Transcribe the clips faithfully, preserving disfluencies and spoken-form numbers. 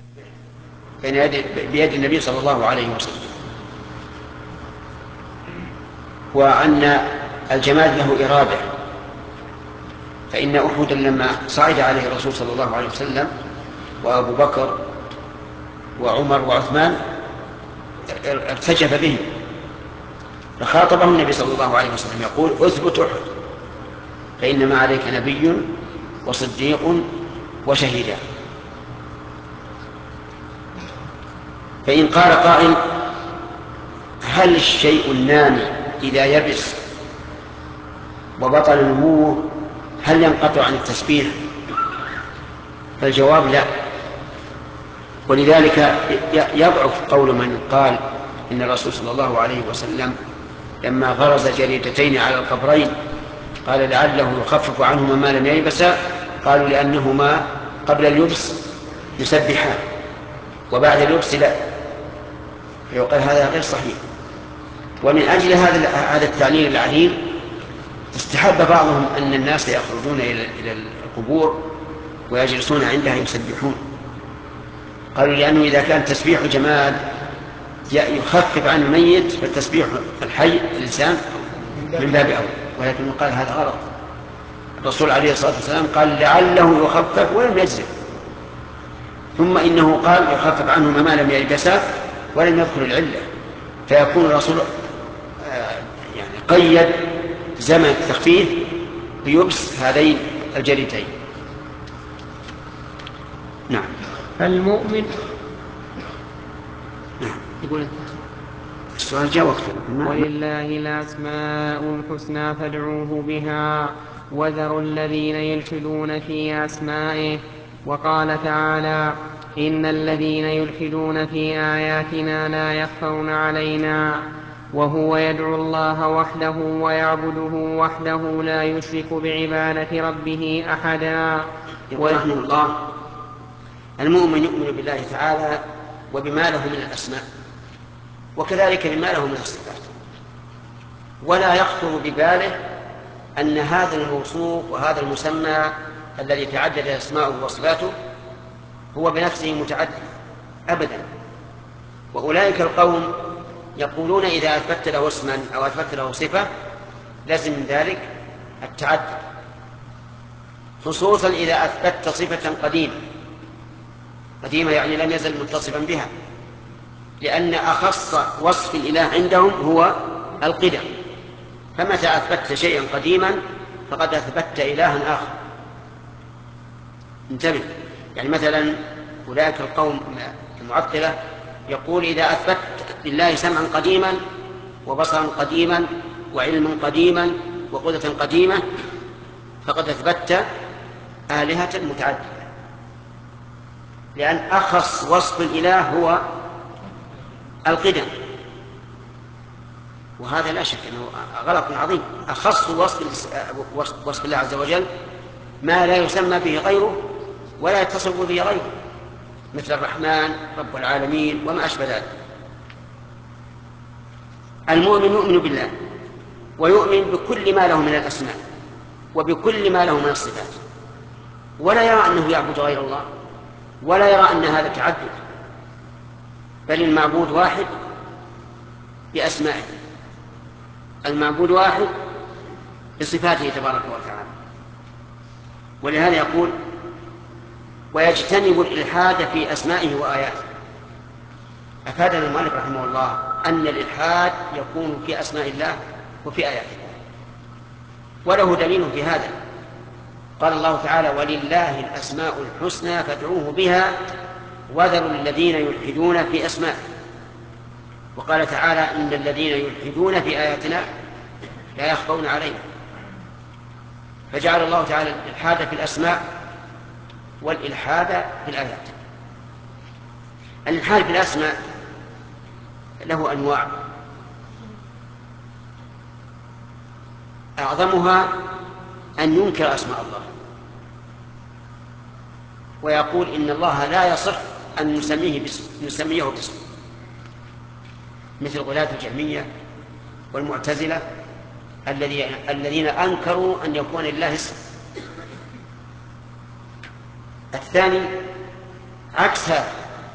بين يد بيد النبي صلى الله عليه وسلم، وأن الجماد له إرادة. فإن أحدا لما صعد عليه الرسول صلى الله عليه وسلم وأبو بكر وعمر وعثمان ارتجف به، فخاطبه النبي صلى الله عليه وسلم يقول: اثبت أحد فإنما عليك نبي وصديق وشهيدان. فإن قال قائل: هل الشيء النامي إذا يبس وبطل نموه هل ينقطع عن التسبيح؟ فالجواب لا. ولذلك يضعف قول من قال إن الرسول صلى الله عليه وسلم لما غرز جريدتين على القبرين قال لعله يخفف عنهما ما لم ييبسا، قالوا لأنهما قبل اللبس يسبحان وبعد اللبس لا، فيقال هذا غير صحيح. ومن أجل هذا هذا التعليل العليل استحب بعضهم أن الناس يخرجون إلى القبور ويجلسون عندها يسبحون، قالوا لأنه إذا كان تسبيح جماد يخفف عن الميت فالتسبيح الحي الإنسان من باب أول. ولكن قال هذا غلط. الرسول عليه الصلاة والسلام قال لعله يخفف ولم يجزم، ثم إنه قال يخفف عنهما ما لم ييبسا ولم يذكر العلة، فيكون الرسول يعني قيد زمن التخفيف بيبس هذين الجريدتين. نعم. المؤمن نعم. يقول السؤال جاء وقته. ولله الأسماء الحسنى فادعوه بها وذروا الذين يلحدون في أسمائه. وقال تعالى: إن الذين يلحدون في آياتنا لا يخفون علينا. وهو يدعو الله وحده ويعبده وحده لا يشرك بعبادة ربه أحدا. يقول رحمه الله: المؤمن يؤمن بالله تعالى وبما له من الأسماء وكذلك بما له من الصفات، ولا يخطر بباله أن هذا الموصوف وهذا المسمى الذي تعدد أسماؤه وصفاته هو بنفسه متعدد أبدا. وأولئك القوم يقولون إذا أثبت له اسما أو أثبت له صفة لازم من ذلك التعدد، خصوصا إذا أثبت صفة قديمة قديمة يعني لم يزل متصفا بها، لأن أخص وصف الإله عندهم هو القدم، فمتى أثبت شيئا قديما فقد أثبت إلها آخر. انتبه، يعني مثلا أولئك القوم المعطلة يقول إذا أثبت لله سمعا قديما وبصرا قديما وعلما قديما وقدرة قديمة فقد أثبت آلهة متعددة، لأن أخص وصف الإله هو القدم، وهذا لا شك أنه غلط عظيم. أخص وصف, وصف الله عز وجل ما لا يسمى به غيره ولا يتصف به غيره، مثل الرحمن رب العالمين وما أشبه ذلك. المؤمن يؤمن بالله ويؤمن بكل ما له من الأسماء وبكل ما له من الصفات، ولا يرى أنه يعبد غير الله ولا يرى أن هذا تعدد، بل المعبود واحد بأسمائه، المعبود واحد بصفاته تبارك وتعالى. ولهذا يقول: ويجتنب الإلحاد في أسمائه وآياته. أفادنا المؤلف رحمه الله أن الإلحاد يكون في أسماء الله وفي آياته، وله دليل في هذا. قال الله تعالى: ولله الأسماء الحسنى فادعوه بها وذروا الذين يلحدون في أسمائه. وقال تعالى: إن الذين يلحدون في آياتنا لا يخفون علينا. فجعل الله تعالى الإلحاد في الأسماء والإلحاد في الآيات. الإلحاد في الأسماء له أنواع، أعظمها أن ينكر أسماء الله ويقول إن الله لا يصح أن نسميه باسم نسميه باسم، مثل غلاة الجهمية والمعتزلة الذين أنكروا أن يكون لله اسم. الثاني عكس هذا،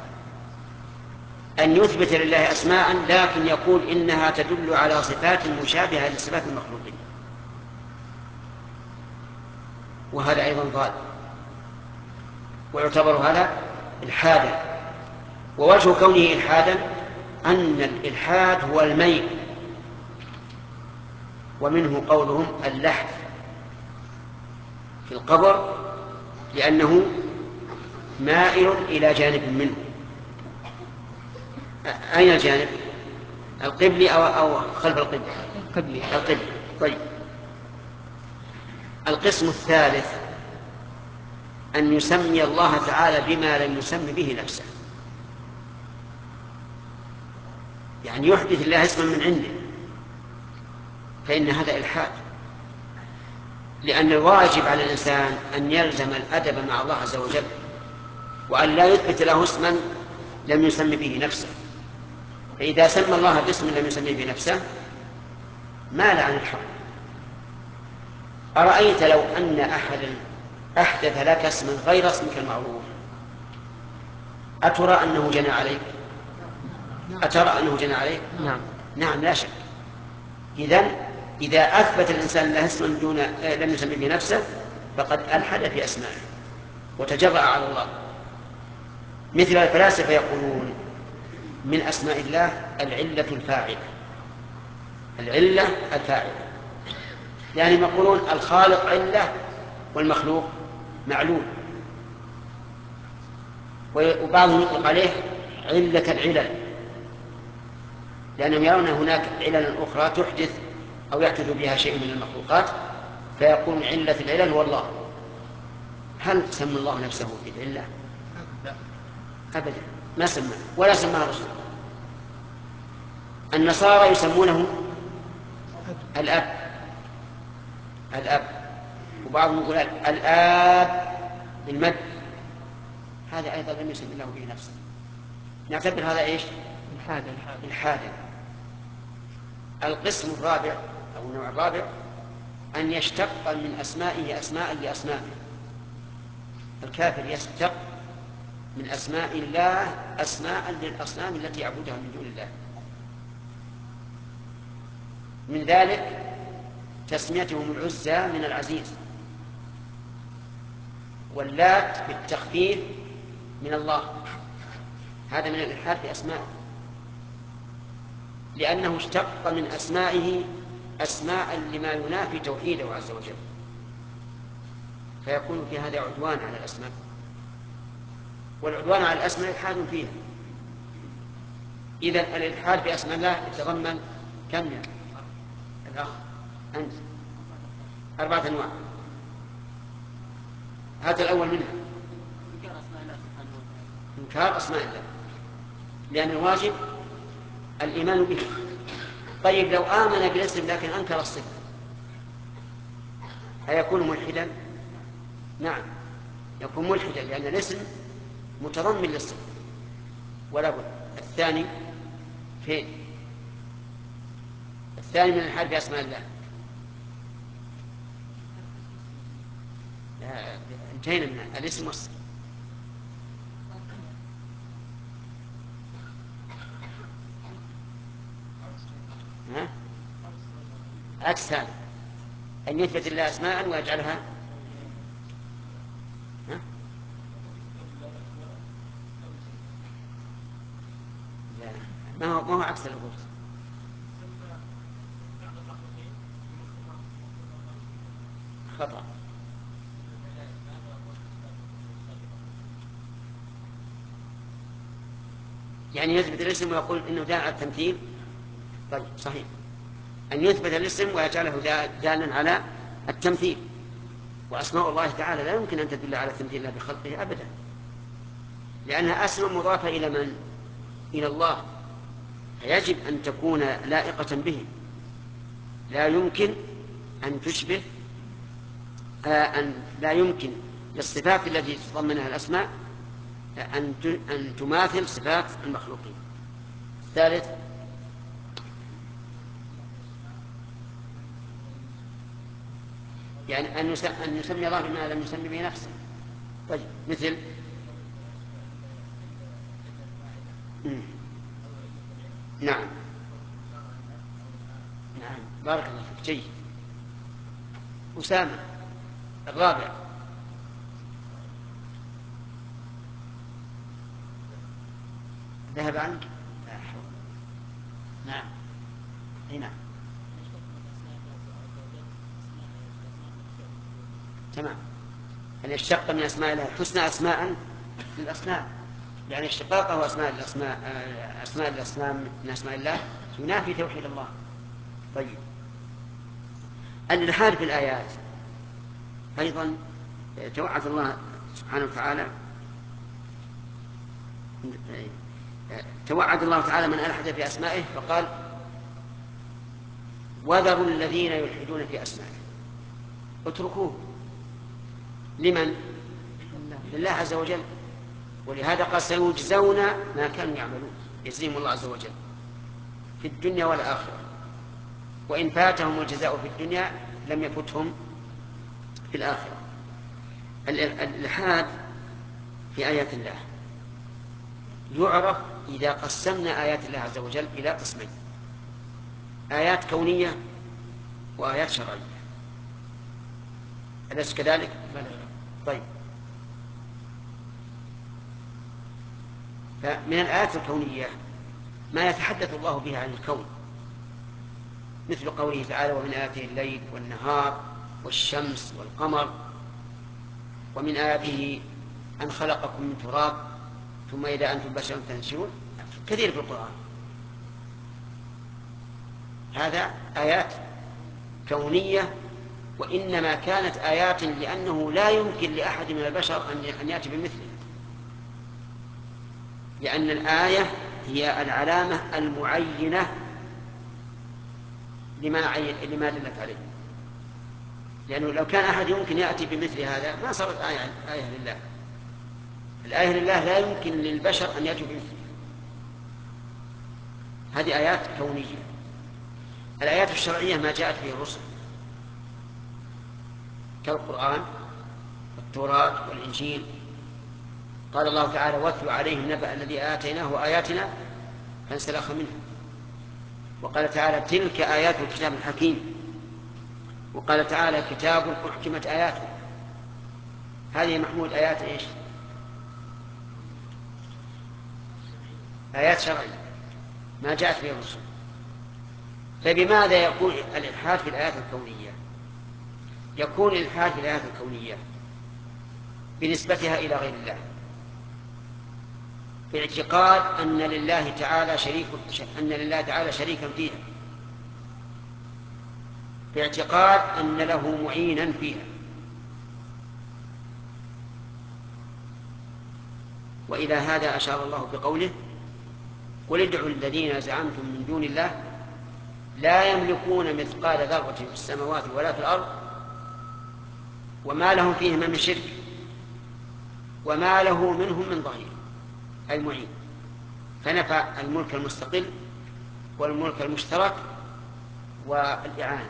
أن يثبت لله أسماء لكن يقول إنها تدل على صفات مشابهة لصفات المخلوقين، وهذا أيضا ضال، ويعتبر هذا إلحادا. ووجه كونه إلحادا أن الإلحاد هو الميل، ومنه قولهم اللحد في القبر لأنه مائل إلى جانب منه. أين الجانب؟ القبلي أو, أو خلف القبلي؟ القبلي. القبلي. طيب، القسم الثالث أن يسمي الله تعالى بما لم يسم به نفسه، يعني يحدث الله اسما من عنده، فإن هذا إلحاد، لأن الواجب على الإنسان أن يلزم الأدب مع الله عز وجل، وأن لا يثبت له اسما لم يسم به نفسه. فإذا سمى الله باسم لم يسميه بنفسه مال عن الحق. أرأيت لو أن أحدا أحدث لك اسما غير اسمك المعروف، أترى أنه جنى عليك؟ أترى أنه جنى عليك؟ نعم. نعم لا شك. إذن إذا أثبت الإنسان له اسما دون لم يسميه بنفسه فقد ألحد في أسمائه وتجرأ على الله. مثل الفلاسفة يقولون من أسماء الله العلة الفاعلة، العلة الفاعلة، يعني يقولون الخالق علة والمخلوق معلول، وبعضهم يطلق عليه علة العلل، لأنهم يرون هناك علل أخرى تحدث أو يحدث بها شيء من المخلوقات، فيكون علة العلل هو الله. هل سمى الله نفسه بالعلة؟ أبدا ما سمى، ولا سماه رسول. النصارى يسمونه الأب، الأب، وبعضهم يقول الآب بالمد، هذا أيضا لم يسمى الله به نفسه. نعتبر هذا إيش؟ الحادة. الحادة. القسم الرابع أو النوع الرابع أن يشتق من أسمائه أسماء لأسمائه. الكافر يشتق من أسماء الله أسماء للأصنام التي يعبدها من دون الله. من ذلك تسميتهم العزى من العزيز، واللات بالتخفيف من الله، هذا من الإلحاد في أسمائه، لأنه اشتق من أسمائه أسماء لما ينافي توحيده عز وجل، فيكون في هذا عدوان على الأسماء، والعدوان على الأسماء إلحاد فيها. إذن الإلحاد في أسماء الله يتضمن كم يا الأخ أنت؟ أربعة أنواع. هذا الأول منها إنكار أسماء الله، لأن الواجب الإيمان به. طيب لو آمن بالاسم لكن أنكر الصفة هيكون ملحدا؟ نعم يكون ملحدا، لأن الاسم متضمن للصفة ولا بد. الثاني فين؟ الثاني من الحال بأسماء الله. انتهينا من الاسم والصفة. ها؟ عكس هذا، أن يثبت الله أسماء ويجعلها ها؟ لا ما هو, ما هو عكس الوجود. خطأ. يعني يثبت الاسم ويقول إنه دال على التمثيل. طيب صحيح، أن يثبت الاسم ويجعله دالا على التمثيل، وأسماء الله تعالى لا يمكن أن تدل على التمثيل لا بخلقه أبدا، لأنها أسماء مضافة إلى من؟ إلى الله، فيجب أن تكون لائقة به، لا يمكن أن تشبه أن لا يمكن للصفات التي تتضمنها الأسماء أن أن تماثل صفات المخلوقين. الثالث يعني أن أن يسمي الله بما لم يسمي به نفسه. طيب مثل نعم نعم بارك الله فيك. جيد. أسامة الرابع. ذهب عنك؟ لا حول. نعم اي نعم تمام. أن يشتق من أسماء الله الحسنى أسماء للأصنام، يعني اشتقاقه أسماء الأسماء أسماء الأصنام من أسماء الله ينافي توحيد الله. طيب، الإلحاد في الآيات أيضا توعد الله سبحانه وتعالى توعد الله تعالى من ألحد في أسمائه فقال وذروا الذين يلحدون في أسمائه، اتركوه. لمن؟ لله عز وجل. ولهذا قال سيجزون ما كانوا يعملون، يجزيهم الله عز وجل في الدنيا والآخرة، وإن فاتهم الجزاء في الدنيا لم يفتهم في الآخرة. الإلحاد في آيات الله يعرف إذا قسمنا آيات الله عز وجل إلى قسمين: آيات كونية وآيات شرعية. أليس كذلك؟ طيب، فمن الآيات الكونية ما يتحدث الله بها عن الكون، مثل قوله تعالى ومن آياته الليل والنهار والشمس والقمر، ومن آياته أن خلقكم من تراب ثم إذا أنتم بشر تنشرون، كثير في القرآن. هذا آيات كونية، وإنما كانت آيات لأنه لا يمكن لأحد من البشر أن يأتي بمثله، لأن الآية هي العلامة المعينة لما لما دلت عليه. لأنه لو كان أحد يمكن يأتي بمثل هذا ما صارت آية, آية لله. الآية لله لا يمكن للبشر أن يأتوا بمثله. هذه آيات كونية. الآيات الشرعية ما جاءت به الرسل كالقرآن والتوراة والإنجيل. قال الله تعالى واتل عليهم نبأ الذي آتيناه آياتنا فانسلخ منه. وقال تعالى تلك آيات الكتاب الحكيم. وقال تعالى كتاب أحكمت آياته. هذه محمود آيات إيش؟ آيات شرعية ما جاءت به الرسل. فبماذا يكون الإلحاد في الآيات الكونية؟ يكون الإلحاد في الآيات الكونية بنسبتها إلى غير الله، باعتقاد أن لله تعالى شريك أن لله تعالى شريكا فيها، باعتقاد أن له معينا فيها. وإلى هذا أشار الله بقوله قل ادعوا الذين زعمتم من دون الله لا يملكون مثقال ذرة في السماوات ولا في الأرض وما لهم فيهما من شرك وما له منهم من ظهير، أي معين. فنفى الملك المستقل والملك المشترك والإعانة.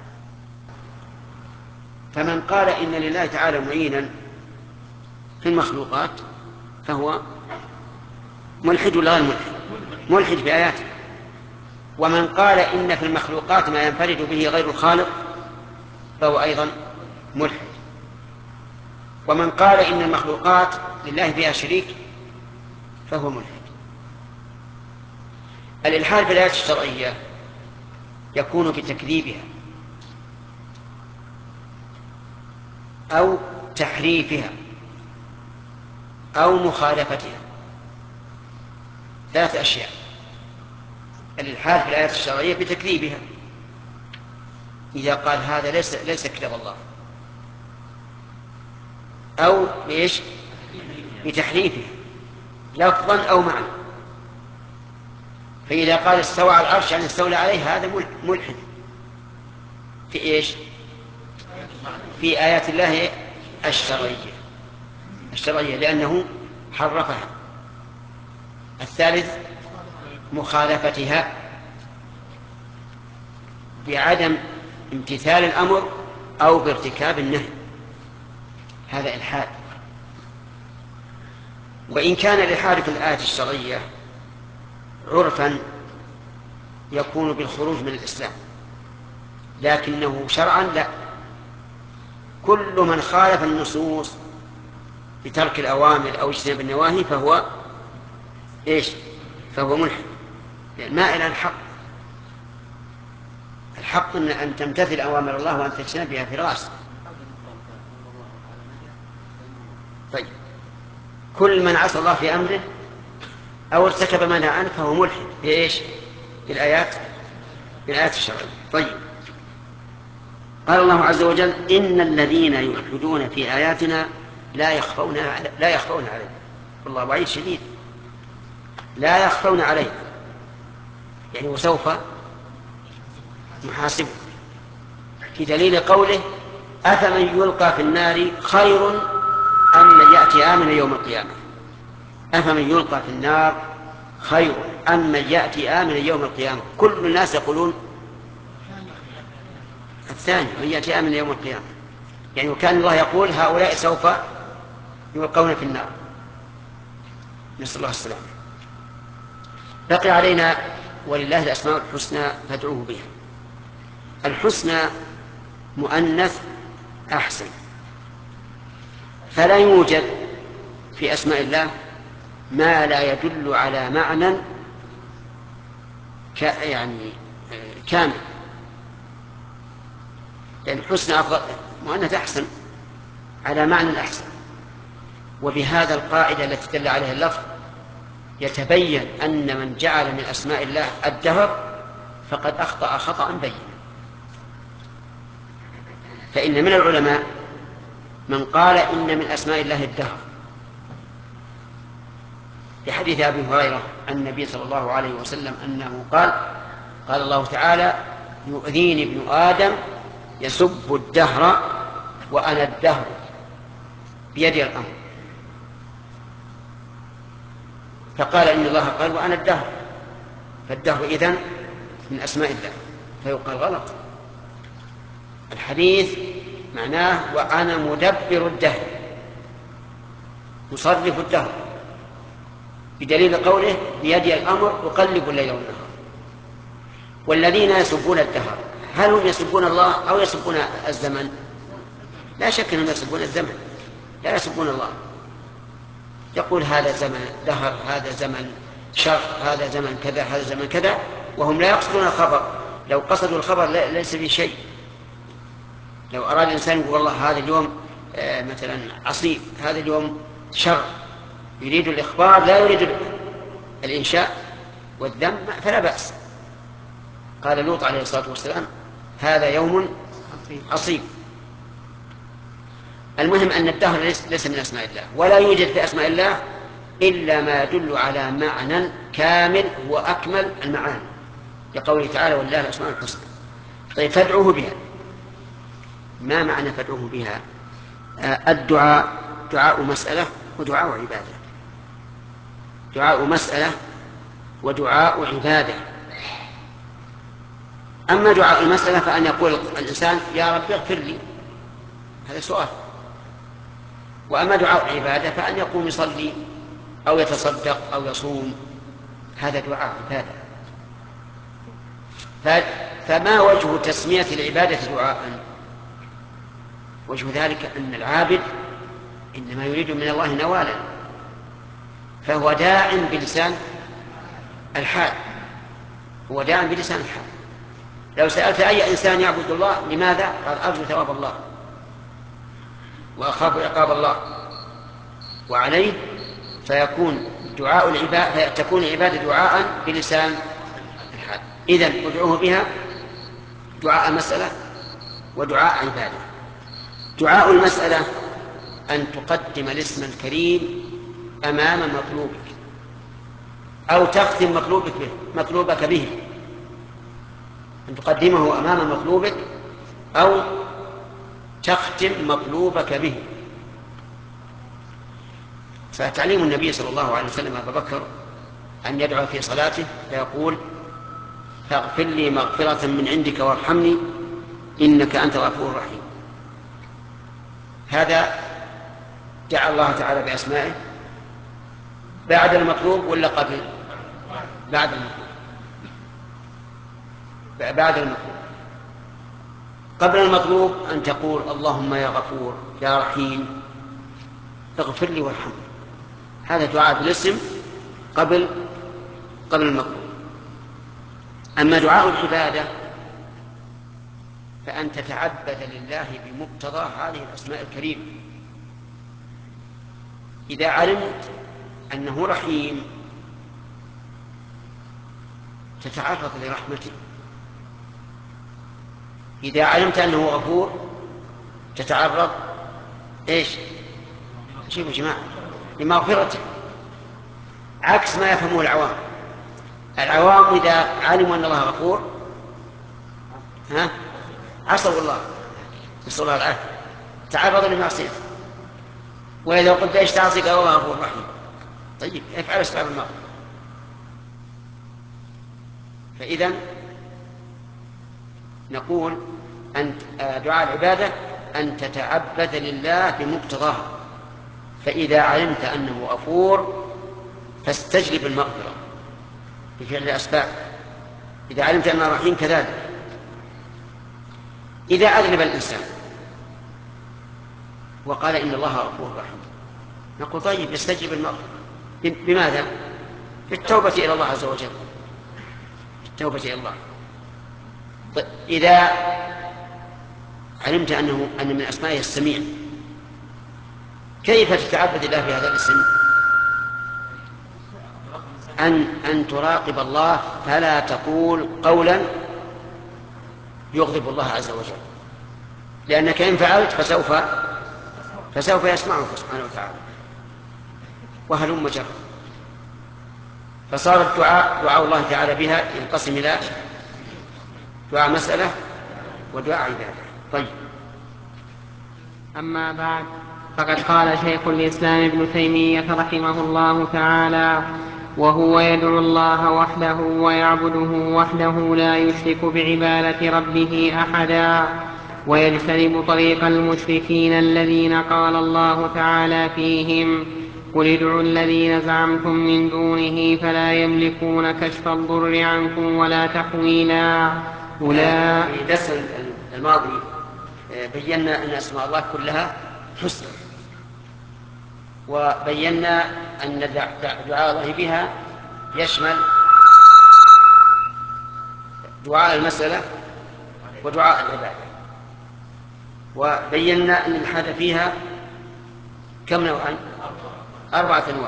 فمن قال إن لله تعالى معينا في المخلوقات فهو ملحد ولا غير ملحد؟ ملحد في آياته. ومن قال إن في المخلوقات ما ينفرد به غير الخالق فهو أيضا ملحد. ومن قال إن المخلوقات لله فيها شريك فهو ملحد. الإلحاد في الآيات الشرعية يكون بتكذيبها أو تحريفها أو مخالفتها. ثلاث أشياء: الإلحاد في الآيات الشرعية بتكذيبها، إذا قال هذا ليس ليس كتاب الله، أو بإيش؟ بتحريفها لفظا أو معنى. فإذا قال استوى على العرش يعني استولى عليه هذا ملحد في إيش؟ في آيات الله الشرعية الشرعية لأنه حرفها. الثالث مخالفتها بعدم امتثال الأمر أو بارتكاب النهي، هذا إلحاد. وإن كان الإلحاد في الآيات الشرعية عرفا يكون بالخروج من الإسلام، لكنه شرعا لا. كل من خالف النصوص بترك الأوامر أو اجتناب النواهي فهو إيش؟ فهو ملحد، يعني مائل عن الحق. الحق أن أن تمتثل أوامر الله وأن تجتنبها في رأس. طيب، كل من عصى الله في أمره أو ارتكب ما نهى عنه فهو ملحد بإيش؟ بالآيات بالآيات الشرعية. طيب، قال الله عز وجل: إن الذين يلحدون في آياتنا لا يخفون لا يخفون عليه. والله وعيد شديد، لا يخفون عليه، يعني وسوف نحاسبه. في دليل قوله: أفمن يلقى في النار خير أم من يأتي آمنا يوم القيامة. أفمن يلقى في النار خير أم من يأتي آمنا يوم القيامة. كل الناس يقولون الثاني، من يأتي آمنا يوم القيامة، يعني وكان الله يقول هؤلاء سوف يلقون في النار، نسأل الله السلامة. بقي علينا ولله الأسماء الحسنى فادعوه بها. الحسنى مؤنث أحسن، فلا يوجد في أسماء الله ما لا يدل على معنى ك... يعني كامل، لأن الحسنى أفضل، مؤنث أحسن على معنى أحسن. وبهذا القاعدة التي دل عليها اللفظ يتبين أن من جعل من أسماء الله الدهر فقد أخطأ خطأ بينا. فإن من العلماء من قال إن من أسماء الله الدهر، لحديث أبي هريرة عن النبي صلى الله عليه وسلم أنه قال: قال الله تعالى: يؤذيني ابن آدم يسب الدهر وأنا الدهر بيدي الأمر. فقال إن الله قال وأنا الدهر، فالدهر إذن من أسماء الله، فيقال غلط. الحديث معناه وأنا مدبر الدهر، مصرف الدهر، بدليل قوله: بيدي الأمر أقلب الليل والنهار. والذين يسبون الدهر هل هم يسبون الله أو يسبون الزمن؟ لا شك أنهم يسبون الزمن، لا يسبون الله. يقول هذا زمن دهر، هذا زمن شر، هذا زمن كذا، هذا زمن كذا، وهم لا يقصدون الخبر. لو قصدوا الخبر ليس في شيء. لو أراد الإنسان يقول والله هذا اليوم آه مثلا عصيب، هذا اليوم شر، يريد الإخبار لا يريد الإنشاء والذم، فلا بأس. قال لوط عليه الصلاة والسلام: هذا يوم عصيب. المهم أن الدهر ليس من أسماء الله، ولا يوجد في أسماء الله إلا ما يدل على معنى كامل هو أكمل المعاني، لقوله تعالى: ولله الأسماء الحسنى. طيب، فادعوه بها. ما معنى فادعوه بها؟ آه الدعاء دعاء مسألة ودعاء عبادة. دعاء مسألة ودعاء عبادة. أما دعاء المسألة فأن يقول الإنسان: يا رب اغفر لي، هذا سؤال. وأما دعاء العبادة فأن يقوم يصلي أو يتصدق أو يصوم، هذا دعاء عبادة. فما وجه تسمية العبادة دعاء؟ وجه ذلك أن العابد إنما يريد من الله نوالا، فهو داع بلسان الحال، هو داع بلسان الحال. لو سألت أي إنسان يعبد الله لماذا؟ قال: أرجو ثواب الله وأخاف عقاب الله، وعليه فيكون دعاء العبادة، تكون العبادة دعاء بلسان الحال. إذن ادعوه بها دعاء مسألة ودعاء عبادة. دعاء المسألة أن تقدم الاسم الكريم أمام مطلوبك، أو تختم مطلوبك به مطلوبك به، أن تقدمه أمام مطلوبك أو تختم مطلوبك به. فتعليم النبي صلى الله عليه وسلم أبا بكر أن يدعو في صلاته فيقول: فاغفر لي مغفرة من عندك وارحمني إنك أنت الغفور الرحيم. هذا دعا الله تعالى بأسمائه بعد المطلوب ولا قبل؟ بعد المطلوب. بعد المطلوب. قبل المطلوب أن تقول اللهم يا غفور يا رحيم اغفر لي وارحمني، هذا دعاء بالاسم قبل قبل المطلوب. أما دعاء العبادة فأن تتعبد لله بمقتضى هذه الأسماء الكريمة. إذا علمت أنه رحيم تتعرض لرحمته، إذا علمت أنه غفور تتعرض إيش؟ شوفوا يا جماعة، لمغفرته، عكس ما يفهمه العوام. العوام إذا علموا أن الله غفور ها عصوا الله نسأل الله العافية، تعرضوا لمعصيته. وإذا قلت إيش تعصي قال الله غفور رحيم، طيب افعل أسباب المغفرة. فإذا نقول أن دعاء العبادة أن تتعبد لله بمقتضاها، فإذا علمت أنه غفور فاستجلب المغفرة بفعل الأسباب. إذا علمت أنه رحيم كذلك. إذا أذنب الإنسان وقال إن الله غفور رحيم نقول طيب يستجلب المغفرة. بماذا؟ بالتوبة إلى الله عز وجل، التوبة إلى الله. طيب إذا علمت أنه أن من أسمائه السميع كيف تتعبد الله بهذا الاسم؟ أن أن تراقب الله فلا تقول قولا يغضب الله عز وجل، لأنك إن فعلت فسوف فسوف يسمعك سبحانه وتعالى. وهلم جرا. فصار الدعاء دعاء الله تعالى بها ينقسم إلى دعاء مسألة ودعاء عبادة. طيب. أما بعد، فقد قال شيخ الإسلام ابن تيمية رحمه الله تعالى: وهو يدعو الله وحده ويعبده وحده لا يشرك بعبادة ربه أحدا، ويجتنب طريق المشركين الذين قال الله تعالى فيهم: قل ادعوا الذين زعمتم من دونه فلا يملكون كشف الضر عنكم ولا تحويلا. في درس الماضي بينا أن أسماء الله كلها حسنى، وبينا أن دعاء الله بها يشمل دعاء المسألة ودعاء العبادة، وبينا أن الإلحاد فيها كم نوعا؟ أربعة أنواع.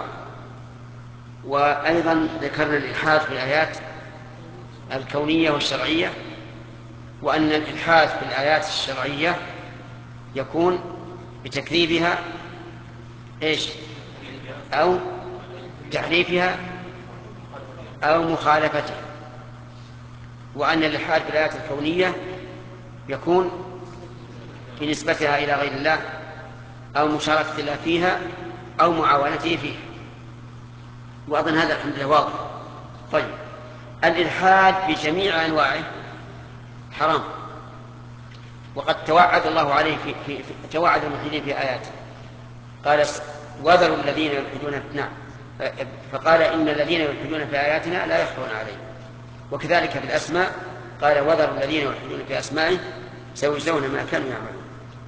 وأيضا ذكرنا الإلحاد في الآيات الكونية والشرعية، وأن الإلحاد في الآيات الشرعية يكون بتكذيبها إيش؟ أو تحريفها أو مخالفتها، وأن الإلحاد في الآيات الكونية يكون بنسبتها إلى غير الله أو مشاركة الله فيها أو معاونته فيها، وأظن هذا الحمد لله واضح. طيب، الإلحاد بجميع أنواعه حرام، وقد توعد الله عليه في, في, في توعد الملحدين في آياته، قال وذروا الذين يلحدون نعم فقال إن الذين يلحدون في آياتنا لا يخفون عليه. وكذلك في الأسماء قال وذروا الذين يلحدون في أسمائه سيجزون ما كانوا يعملون.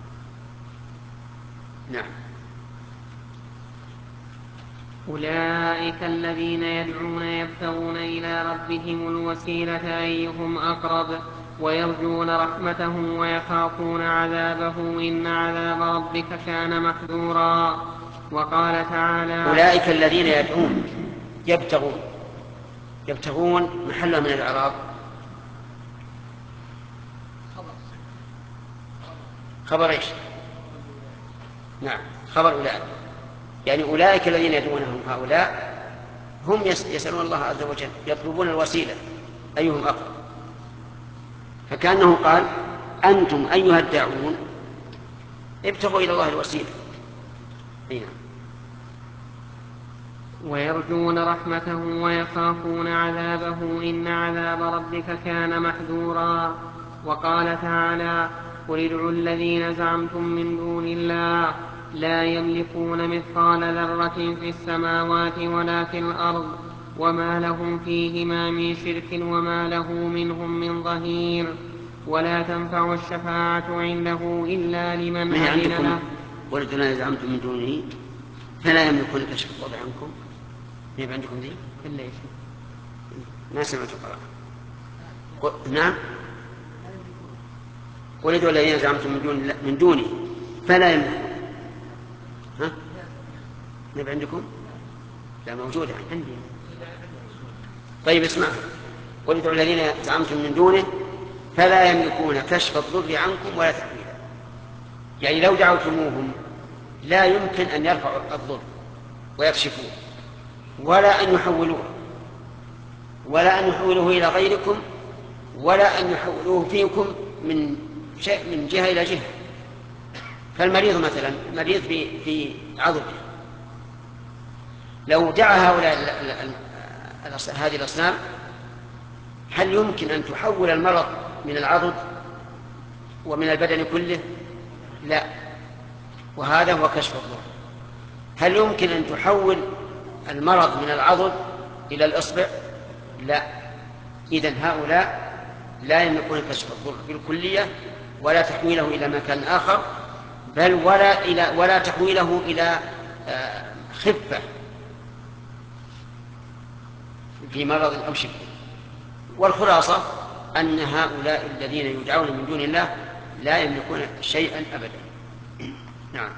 نعم. أولئك الذين يدعون يبتغون إلى ربهم الوسيلة أيهم أقرب ويرجون رحمته ويخافون عذابه إن عذاب ربك كان محذورا. وقال تعالى: أولئك الذين يدعون يبتغون يبتغون محل من الإعراب خبر إيش؟ نعم، خبر أولئك، يعني أولئك الذين يدعونهم هؤلاء هم يسألون الله عز وجل، يطلبون الوسيلة أيهم أقرب، فكأنه قال أنتم أيها الداعون ابتغوا إلى الله الوسيلة. هنا. ويرجون رحمته ويخافون عذابه إن عذاب ربك كان محذورا. وقال تعالى: قل ادعوا الذين زعمتم من دون الله لا يملكون مثقال ذرة في السماوات ولا في الأرض وما لهم فيهما من شرك وما له منهم من ظهير ولا تنفع الشفاعة عنده إلا لمن أذن له. ولدنا زعمتم من دونه فلا يملكون كشف الضر عنكم. هي عندكم ذي؟ إلا إيش؟ ما سمعت قرأ. نعم. ولدوا الذين زعمتم من دون من دونه فلا يملكون. ها؟ هي عندكم؟ لا موجودة عندي. طيب اسمع. ولدوا الذين زعمتم من دونه فلا يملكون كشف الضر عنكم ولا تحويله. يعني لو دعوتموهم لا يمكن أن يرفعوا الضر ويكشفوه ولا أن يحولوه ولا أن يحولوه إلى غيركم ولا أن يحولوه فيكم من شيء من جهة إلى جهة. فالمريض مثلا مريض في في عضله لو دعا هؤلاء هذه الأصنام هل يمكن أن تحول المرض من العضد ومن البدن كله؟ لا. وهذا هو كشف الضر. هل يمكن أن تحول المرض من العضد إلى الإصبع؟ لا. إذن هؤلاء لا يملكون كشف الضر بالكلية ولا تحويله إلى مكان آخر بل ولا إلى ولا تحويله إلى خفة في مرض أو شبه. والخلاصة أن هؤلاء الذين يدعون من دون الله لا يملكون شيئا أبدا. نعم.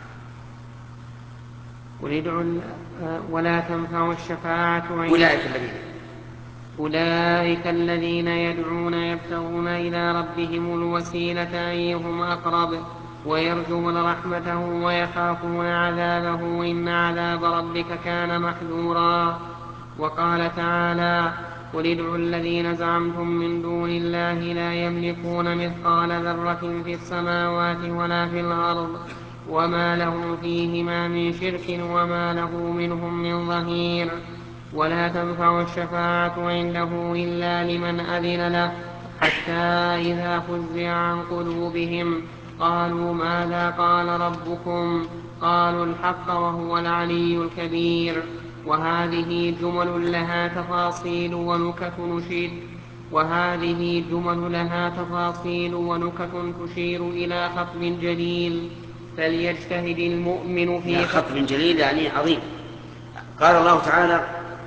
ولا تنفع الشفاعة أولئك الذين أولئك الذين يدعون يبتغون إلى ربهم الوسيلة أيهم أقرب ويرجون رحمته ويخافون عذابه إن عذاب ربك كان محذورا. وقال تعالى قل ادعوا الذين زعمتم من دون الله لا يملكون مثقال ذرة في السماوات ولا في الأرض وما له فيهما من شرك وما له منهم من ظهير ولا تنفع الشفاعة عنده إلا لمن أذن له حتى إذا فزع عن قلوبهم قالوا ماذا قال ربكم قالوا الحق وهو العلي الكبير. وهذه جمل لها تفاصيل ونكت نشير وهذه جمل لها تفاصيل ونكت تشير إلى خطب جليل فليجتهد المؤمن في خطب جليل يعني عظيم. قال الله تعالى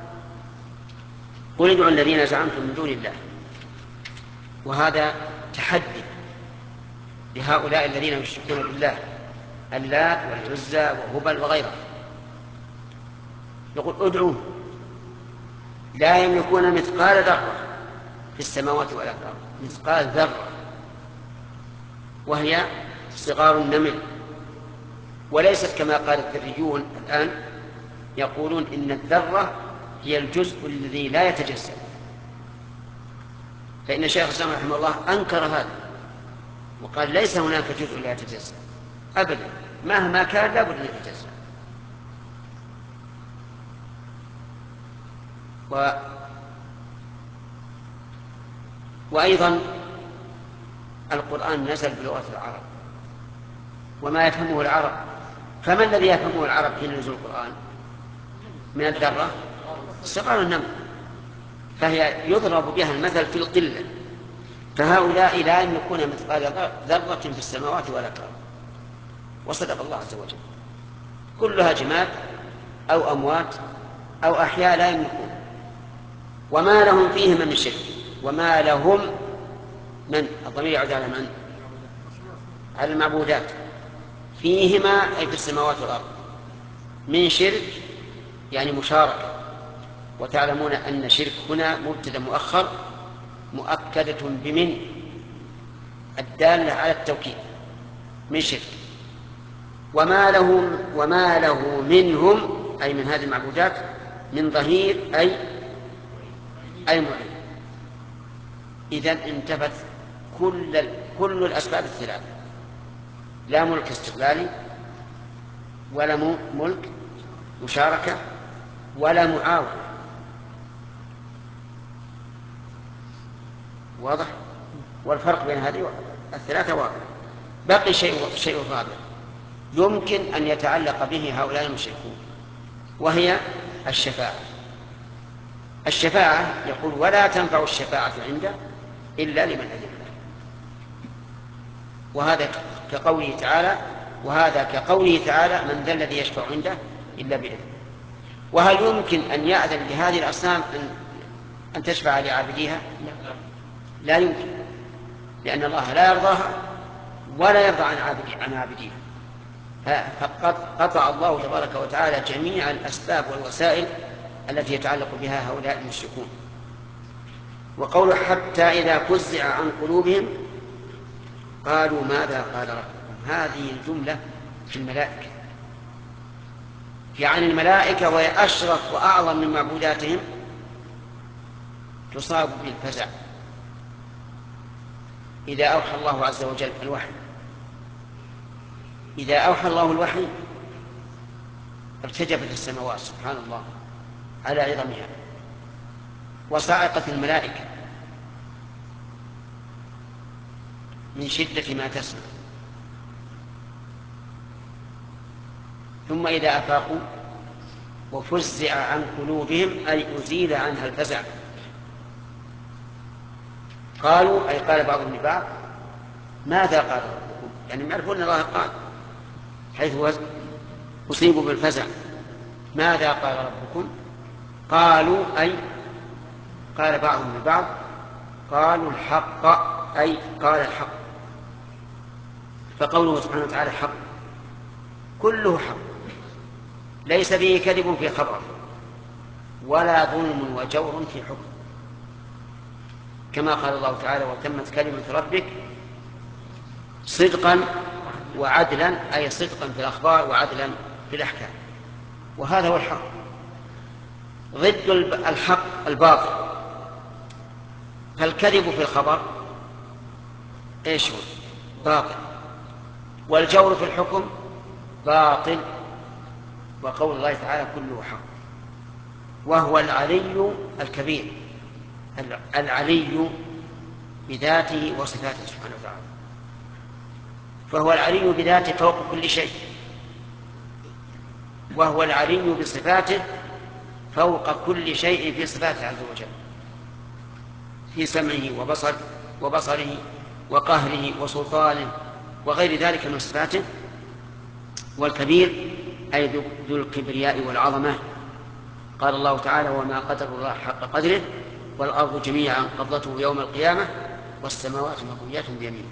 قل ادعوا الذين زعمتم من دون الله. وهذا تحدي لهؤلاء الذين يشركون بالله اللات والعزى وهبل وغيره. يقول ادعوه لا يملكون مثقال ذرة في السماوات ولا في الأرض. مثقال ذرة وهي صغار النمل وليست كما قال الذريون الآن يقولون إن الذرة هي الجزء الذي لا يتجزأ. فإن شيخ الإسلام رحمه الله أنكر هذا وقال ليس هناك جزء لا يتجزأ أبدا مهما كان لا بد أن يتجزأ. و... وأيضا القرآن نزل بلغة العرب وما يفهمه العرب. فما الذي يفهمه العرب حين نزول القرآن؟ من الذرة صغار النمل فهي يضرب بها المثل في القلة. فهؤلاء لا يملكون مثقال ذرة في السماوات ولا في الأرض. وصدق الله عز وجل. كلها جماد أو أموات أو أحياء لا يملكون. وما لهم فيهما من شرك. وما لهم من الضمير يعود على من؟ على المعبودات فيهما أي في السماوات والأرض من شرك يعني مشاركة. وتعلمون أن شرك هنا مبتدأ مؤخر مؤكدة بمن الدالة على التوكيد من شرك. وما له وما له منهم أي من هذه المعبودات من ظهير أي أي معين. إذن انتفت كل كل الأسباب الثلاث لا ملك استقلالي ولا ملك مشاركة ولا معاون. واضح؟ والفرق بين هذه الثلاثة واضح. بقي شيء شيء رابع يمكن أن يتعلق به هؤلاء المشركون وهي الشفاعة. الشفاعة يقول ولا تنفع الشفاعة عنده إلا لمن أذن له، وهذا كقوله تعالى وهذا كقوله تعالى من ذا الذي يشفع عنده إلا بإذنه. وهل يمكن أن يأذن لهذه الأصنام أن, أن تشفع لعابديها؟ لا يمكن، لأن الله لا يرضاها ولا يرضى عن عابدي عن عابديها. فقد قطع الله تبارك وتعالى جميع الأسباب والوسائل التي يتعلق بها هؤلاء المشركون. وقوله حتى إذا فزع عن قلوبهم قالوا ماذا قال ربكم، هذه الجملة في الملائكة، يعني الملائكة وهي أشرف وأعظم من معبوداتهم تصاب بالفزع إذا أوحى الله عز وجل الوحي. إذا أوحى الله الوحي ارتجفت السماوات سبحان الله على عظمها، وصعقت الملائكة من شدة ما تسمع. ثم إذا أفاقوا وفزع عن قلوبهم أي أزيل عنها الفزع قالوا أي قال بعضهم لبعض ماذا قال ربكم، يعني يعرفون الله قال حيث أصيبوا بالفزع ماذا قال ربكم. قالوا أي قال بعضهم لبعض قالوا الحق أي قال الحق. فقوله سبحانه وتعالى حق كله حق ليس فيه كذب في خبره ولا ظلم وجور في حكم، كما قال الله تعالى وتمت كلمة ربك صدقا وعدلا، أي صدقا في الأخبار وعدلا في الأحكام. وهذا هو الحق. ضد الحق الباطل، فالكذب في الخبر ايش هو؟ باطل. والجور في الحكم باطل. وقول الله تعالى كله حق. وهو العلي الكبير، العلي بذاته وصفاته سبحانه وتعالى، فهو العلي بذاته فوق كل شيء، وهو العلي بصفاته فوق كل شيء في صفاته عز وجل، في سمعه وبصر وبصره وقهره وسلطانه وغير ذلك من صفاته. والكبير أي ذو الكبرياء والعظمة. قال الله تعالى وما قدر الله حق قدره والأرض جميعا قبضته يوم القيامة والسماوات مطويات بيمينه.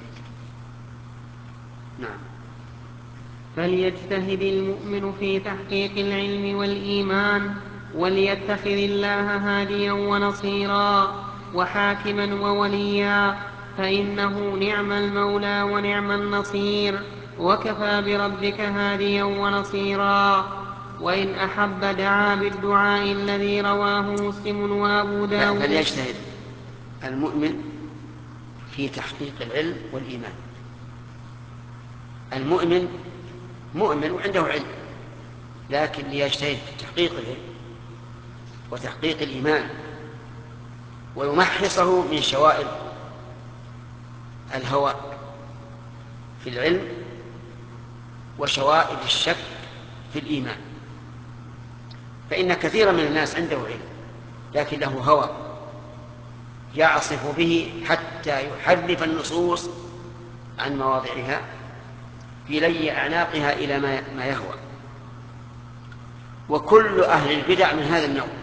نعم. فليجتهد المؤمن في تحقيق العلم والإيمان وليتخذ الله هاديا ونصيرا وحاكما ووليا، فإنه نعم المولى ونعم النصير، وكفى بربك هاديا ونصيرا. وإن أحب دعا بالدعاء الذي رواه مسلم وأبو داود. فليجتهد المؤمن في تحقيق العلم والإيمان. المؤمن مؤمن وعنده علم، لكن ليجتهد في تحقيق العلم وتحقيق الإيمان ويمحصه من شوائب الهوى في العلم وشوائب الشك في الإيمان. فإن كثيرا من الناس عنده علم لكن له هوى يعصف به حتى يحرف النصوص عن مواضعها في لي أعناقها إلى ما يهوى. وكل أهل البدع من هذا النوع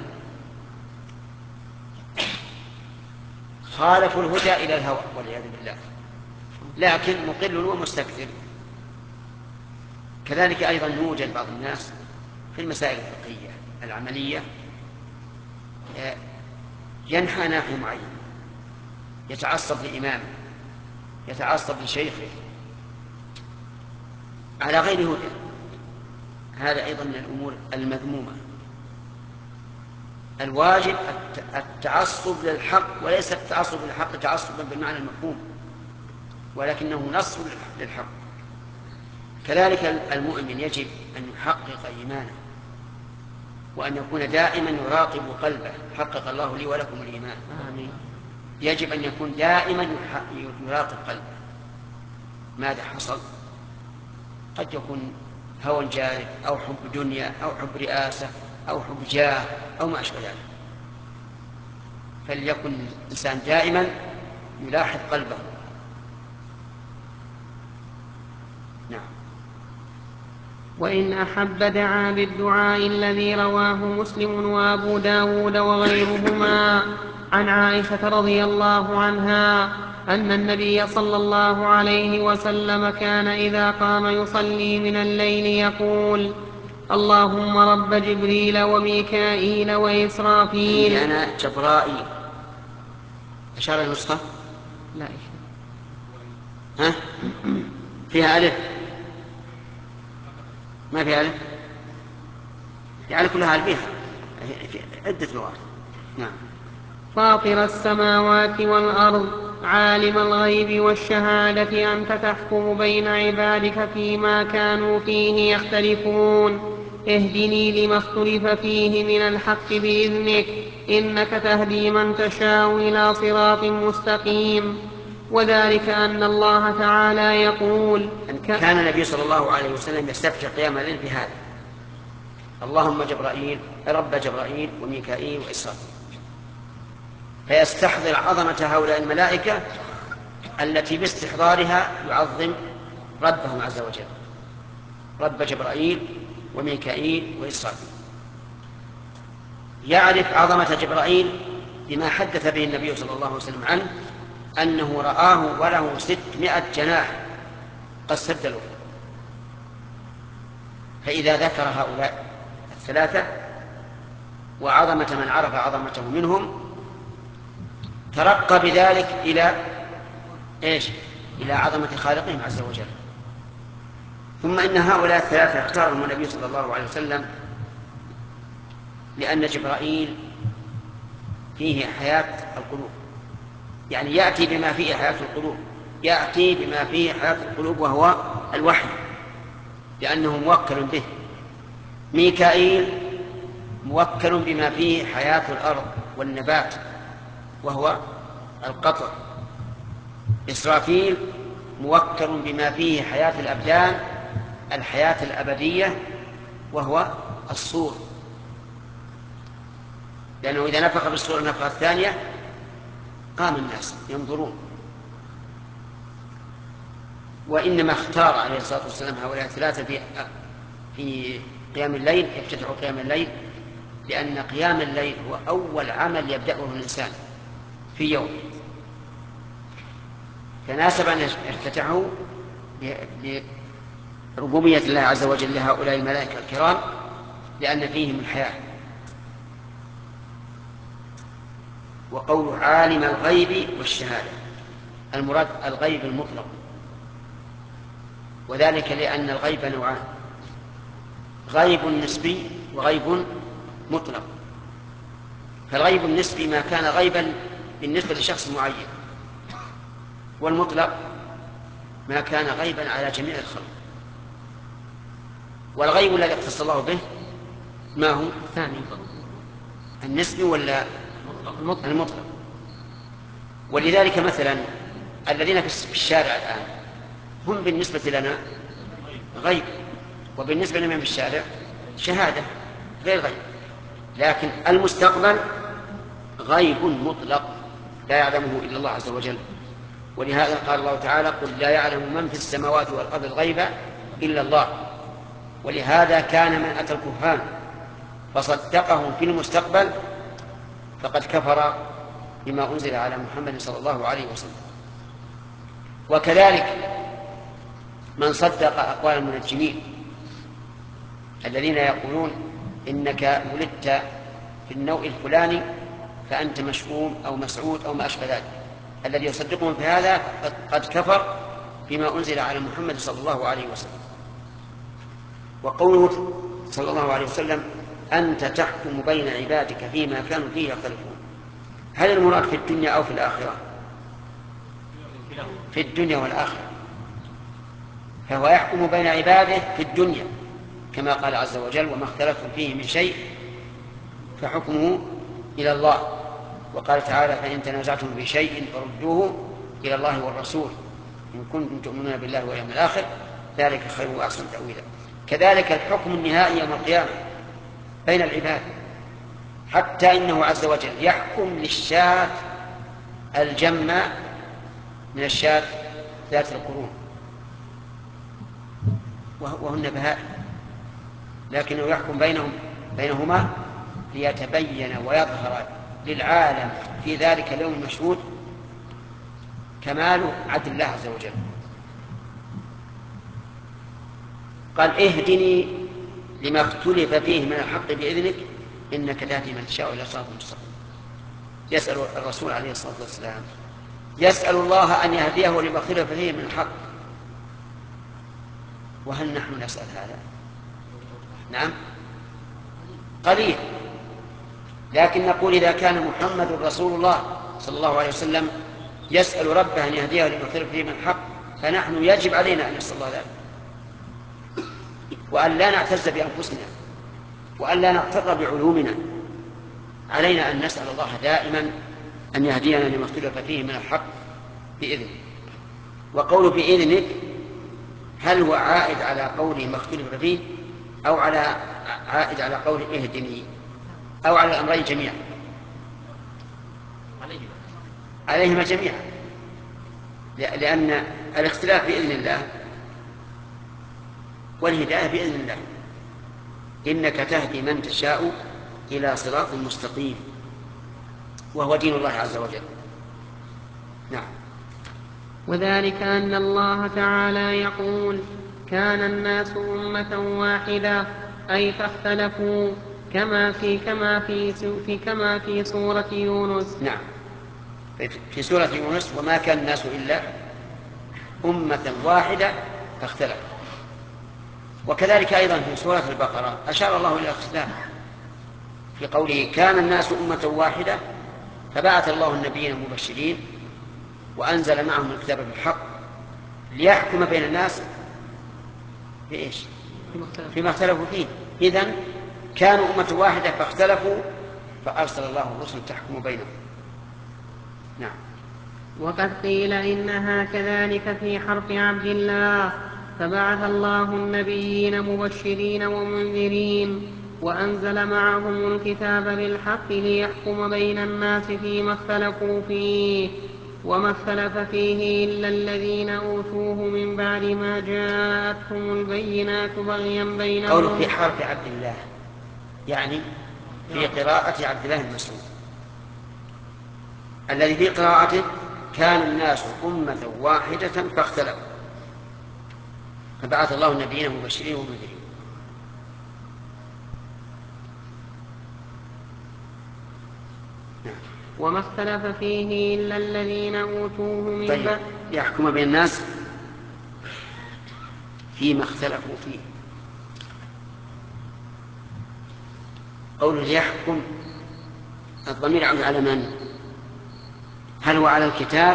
خالفوا الهدى إلى الهوى والعياذ بالله، لكن مقل ومستكثر. كذلك أيضا يوجد بعض الناس في المسائل الفقهية العملية ينحى ناحية معين، يتعصب لإمامه، يتعصب لشيخه على غير هدى. هذا أيضا من الأمور المذمومة. الواجب التعصب للحق، وليس التعصب للحق تعصبا بالمعنى المفهوم، ولكنه نص للحق. كذلك المؤمن يجب أن يحقق إيمانه وأن يكون دائما يراقب قلبه. حقق الله لي ولكم الإيمان. آمين. يجب أن يكون دائما يراقب قلبه ماذا حصل. قد يكون هوى جارف أو حب دنيا أو حب رئاسة أو حب جاه أو ما أشبه ذلك، فليكن الإنسان دائما يلاحظ قلبه. نعم. وإن أحب دعا بالدعاء الذي رواه مسلم وأبو داود وغيرهما عن عائشة رضي الله عنها أن النبي صلى الله عليه وسلم كان إذا قام يصلي من الليل يقول: اللهم رب جبريل وميكائيل وإسرافيل. أنا جبرائيل. أشار النسخة؟ لا إشارة. ها؟ فيها ألف؟ ما فيها ألف؟ يعني كلها ألفيها في عدة لغات. نعم. فاطر السماوات والأرض عالم الغيب والشهادة أنت تحكم بين عبادك فيما كانوا فيه يختلفون اهدني لما اختلف فيه من الحق بإذنك إنك تهدي من تشاء إلى صراط مستقيم. وذلك أن الله تعالى يقول: كان النبي صلى الله عليه وسلم يستفتح قيام الليل بهذا: اللهم جبرائيل رب جبرائيل وميكائيل وإسرافيل، فيستحضر عظمة هؤلاء الملائكة التي باستحضارها يعظم ربهم عز وجل، رب جبرائيل وميكائيل وإسرافيل. يعرف عظمة جبرائيل بما حدث به النبي صلى الله عليه وسلم عنه أنه رآه وله ستمائة جناح قد سد له. فإذا ذكر هؤلاء الثلاثة وعظمة من عرف عظمته منهم ترقى بذلك إلى إيش؟ إلى عظمة خالقهم عز وجل. ثم إن هؤلاء الثلاثة اختارهم النبي صلى الله عليه وسلم لأن جبرائيل فيه حياة القلوب، يعني يأتي بما فيه حياة القلوب، يأتي بما فيه حياة القلوب وهو الوحي لأنه موكل به. ميكائيل موكل بما فيه حياة الأرض والنبات وهو القطر. إسرافيل موكل بما فيه حياة الأبدان، الحياة الأبدية وهو الصور، لأنه إذا نفخ بالصور النفخة الثانية قام الناس ينظرون. وإنما اختار عليه الصلاة والسلام هؤلاء الثلاثة في في قيام الليل، يفتتح قيام الليل، لأن قيام الليل هو أول عمل يبدأه الإنسان في يوم، فناسب أن يفتتحوا بربوبية الله عز وجل لهؤلاء الملائكة الكرام لأن فيهم الحياة. وقول عالم الغيب والشهادة المراد الغيب المطلق، وذلك لأن الغيب نوعان: غيب نسبي وغيب مطلق. فالغيب النسبي ما كان غيبا بالنسبة لشخص معين، والمطلق ما كان غيبا على جميع الخلق. والغيب الذي اختص الله به ما هو؟ الثاني النسبي ولا المطلق؟ ولذلك مثلا الذين في الشارع الآن هم بالنسبة لنا غيب، وبالنسبة لمن في الشارع شهادة غير غيب. لكن المستقبل غيب مطلق لا يعلمه إلا الله عز وجل. ولهذا قال الله تعالى: قل لا يعلم من في السماوات والأرض الغيب إلا الله. ولهذا كان من أتى الكهان فصدقه في المستقبل فقد كفر بما أنزل على محمد صلى الله عليه وسلم. وكذلك من صدق أقوال المنجمين الذين يقولون إنك ولدت في النوع الفلاني فأنت مشؤوم أو مسعود أو ما أشبه ذلك، الذي يصدقهم في هذا قد كفر بما أنزل على محمد صلى الله عليه وسلم. وقوله صلى الله عليه وسلم: أنت تحكم بين عبادك فيما كانوا فيه يختلفون، هل المراد في الدنيا أو في الآخرة؟ في الدنيا والآخرة. فهو يحكم بين عباده في الدنيا كما قال عز وجل: وما اختلفتم فيه من شيء فحكمه إلى الله. وقال تعالى: فإن تنازعتم في شيء فردوه إلى الله والرسول إن كنتم تؤمنون بالله واليوم الآخر ذلك خير وأحسن تأويلا. كذلك الحكم النهائي يوم القيامة بين العباد، حتى إنه عز وجل يحكم للشاة الجمة من الشاة ذات القرون وهن بهائم، لكنه يحكم بينهم بينهما ليتبين ويظهر للعالم في ذلك اليوم المشهود كمال عدل الله عز وجل. قال اهدني لما اختلف فيه من الحق بإذنك إنك تهدي من تشاء إلى صراط مستقيم. يسأل الرسول عليه الصلاة والسلام يسأل الله أن يهديه لما اختلف فيه من الحق، وهل نحن نسأل هذا؟ نعم قليل، لكن نقول إذا كان محمد رسول الله صلى الله عليه وسلم يسأل ربه أن يهديه لما اختلف فيه من الحق، فنحن يجب علينا أن نسأل الله ذلك، وأن لا نعتز بأنفسنا وأن لا نغتر بعلومنا. علينا أن نسأل الله دائما أن يهدينا لما اختلف فيه من الحق بإذنه. وقول بإذنك هل هو عائد على قوله ما اختلف فيه أو على عائد على قوله اهدني أو على الأمرين جميعا؟ عليهما جميعا، لأن الاختلاف بإذن الله والهداية بإذن الله. إنك تهدي من تشاء إلى صراط مستقيم، وهو دين الله عز وجل. نعم. وذلك أن الله تعالى يقول كان الناس أمة واحدة أي فاختلفوا كما في كما في, في كما في سورة يونس. نعم في سورة يونس وما كان الناس إلا أمة واحدة فاختلفوا. وكذلك أيضا في سورة البقرة أشار الله إلى الاختلاف في قوله كان الناس أمة واحدة فبعث الله النبيين مبشرين وأنزل معهم الكتاب بالحق ليحكم بين الناس بإيش؟ فيما اختلفوا فيه. إذن كانوا أمة واحدة فاختلفوا فأرسل الله الرسل تحكم بينهم. نعم. وقد قيل إنها كذلك في حرف عبد الله فبعث الله النبيين مبشرين ومنذرين وأنزل معهم الكتاب بالحق ليحكم بين الناس فيما اختلفوا فيه وما اختلف فيه إلا الذين أوتوه من بعد ما جاءتهم البينات بغيا بينهم. قوله في حرف عبد الله يعني في قراءة عبد الله المسعود الذي في قراءته كان الناس أمة واحدة فاختلفوا فبعث الله النبيين مبشرين ومنذرين. وما اختلف فيه إلا الذين أوتوه من طيب بعد يحكم بين الناس فيما اختلفوا فيه. قوله يحكم الضمير يعود على من؟ هل هو على الكتاب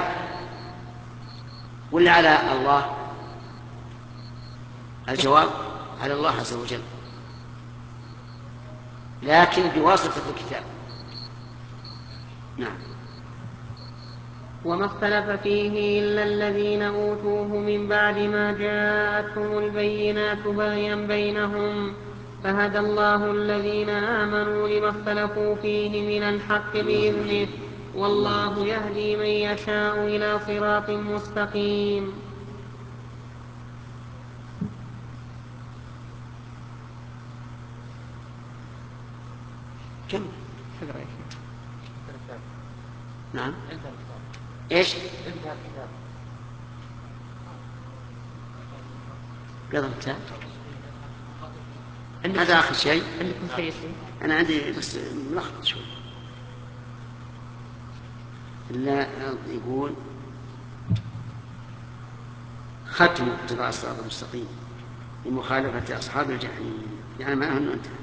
ولا على الله؟ الجواب على الله عز وجل، لكن بواسطة الكتاب. نعم. وما اختلف فيه إلا الذين أوتوه من بعد ما جاءتهم البينات بغيا بينهم فهدى الله الذين آمنوا لما اختلفوا فيه من الحق بإذنه والله يهدي من يشاء إلى صراط مستقيم. كم؟ نعم. ايش؟ قدر الكتاب. هذا آخر شيء. عندكم شيء؟ أنا عندي بس ملخبط شوي. لا يقول ختم اتباع الصراط المستقيم لمخالفة أصحاب الجحيم، يعني ما أنه انتهى.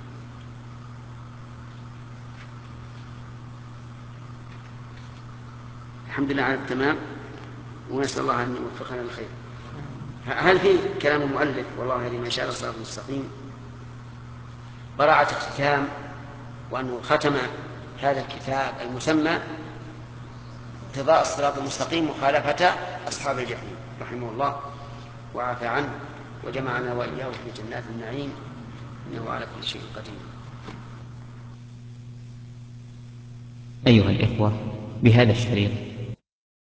الحمد لله على التمام، ونسأل الله أن يوفقنا للخير. هل في كلام المؤلف والله يهدي من شاء الصراط المستقيم براعة اختتام وأنه ختم هذا الكتاب المسمى اقتضاء الصراط المستقيم مخالفة أصحاب الجحيم رحمه الله وعافى عنه وجمعنا وإياه في جنات النعيم إنه على كل شيء قدير. أيها الإخوة، بهذا الشريط